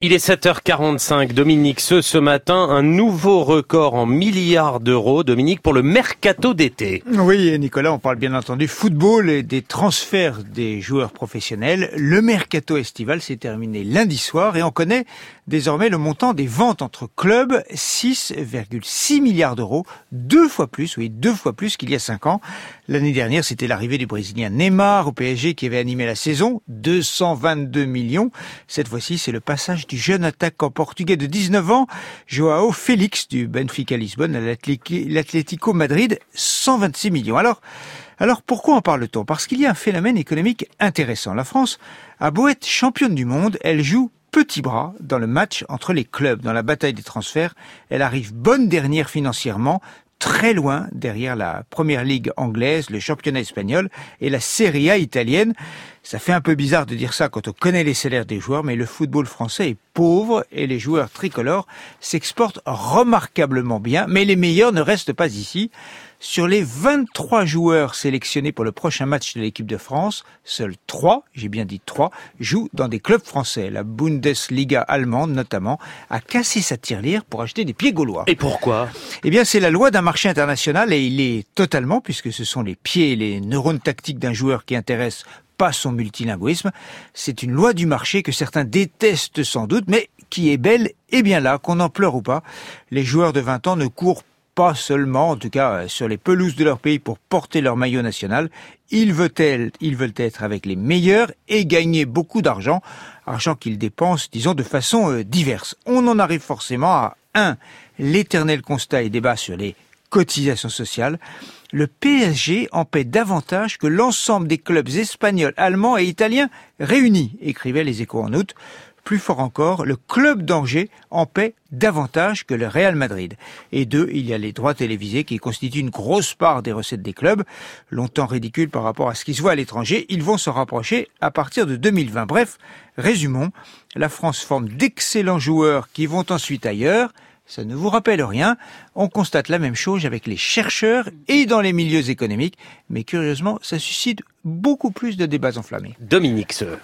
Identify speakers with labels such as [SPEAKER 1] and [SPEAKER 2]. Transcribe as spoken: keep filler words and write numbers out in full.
[SPEAKER 1] Il est sept heures quarante-cinq. Dominique, ce, ce matin, un nouveau record en milliards d'euros, Dominique, pour le mercato d'été.
[SPEAKER 2] Oui, Nicolas, on parle bien entendu football et des transferts des joueurs professionnels. Le mercato estival s'est terminé lundi soir et on connaît désormais le montant des ventes entre clubs, six virgule six milliards d'euros, deux fois plus, oui, deux fois plus qu'il y a cinq ans. L'année dernière, c'était l'arrivée du Brésilien Neymar au P S G qui avait animé la saison, deux cent vingt-deux millions. Cette fois-ci, c'est le passage du jeune attaquant portugais de dix-neuf ans, João Félix du Benfica Lisbonne à l'Atlético Madrid, cent vingt-six millions. Alors, alors pourquoi en parle-t-on ? Parce qu'il y a un phénomène économique intéressant. La France a beau être championne du monde, elle joue petit bras dans le match entre les clubs. Dans la bataille des transferts, elle arrive bonne dernière financièrement, très loin derrière la première ligue anglaise, le championnat espagnol et la Serie A italienne. Ça fait un peu bizarre de dire ça quand on connaît les salaires des joueurs, mais le football français est pauvre et les joueurs tricolores s'exportent remarquablement bien, mais les meilleurs ne restent pas ici. Sur les vingt-trois joueurs sélectionnés pour le prochain match de l'équipe de France, seuls trois, j'ai bien dit trois, jouent dans des clubs français. La Bundesliga allemande, notamment, a cassé sa tirelire pour acheter des pieds gaulois.
[SPEAKER 1] Et pourquoi ?
[SPEAKER 2] Eh bien, c'est la loi d'un marché international et il est totalement, puisque ce sont les pieds et les neurones tactiques d'un joueur qui intéressent pas son multilinguisme. C'est une loi du marché que certains détestent sans doute, mais qui est belle et bien là, qu'on en pleure ou pas. Les joueurs de vingt ans ne courent pas seulement, en tout cas sur les pelouses de leur pays pour porter leur maillot national, ils veulent être, ils veulent être avec les meilleurs et gagner beaucoup d'argent, argent qu'ils dépensent, disons, de façon euh, diverse. On en arrive forcément à un, l'éternel constat et débat sur les cotisations sociales. Le P S G en paie davantage que l'ensemble des clubs espagnols, allemands et italiens réunis, écrivaient les Échos en août. Plus fort encore, le club d'Angers en paie davantage que le Real Madrid. Et deux, il y a les droits télévisés qui constituent une grosse part des recettes des clubs. Longtemps ridicules par rapport à ce qui se voit à l'étranger, ils vont se rapprocher à partir de deux mille vingt. Bref, résumons, la France forme d'excellents joueurs qui vont ensuite ailleurs. Ça ne vous rappelle rien, on constate la même chose avec les chercheurs et dans les milieux économiques, mais curieusement, ça suscite beaucoup plus de débats enflammés.
[SPEAKER 1] Dominique, ce.